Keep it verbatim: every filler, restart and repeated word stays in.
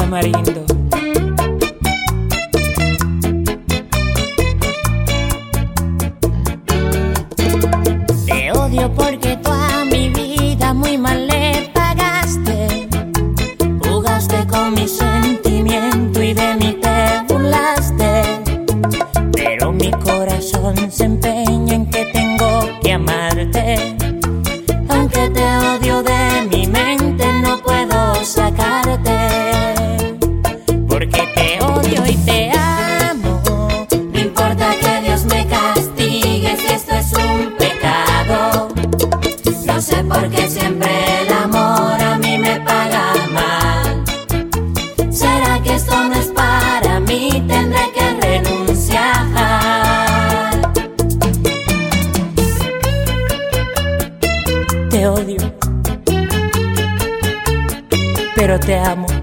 Tamarindo. Te odio porque tú a mi vida muy mal le pagaste. Jugaste con mi sentimiento y de mí te burlaste. Pero mi corazón se empeña en que tengo que amarte. Aunque te odio de mi mente no puedo sacarte. Porque te odio y te amo. No importa que Dios me castigue si esto es un pecado. No sé por qué siempre el amor a mí me paga mal. ¿Será que esto no es para mí? Tendré que renunciar. Te odio, pero te amo.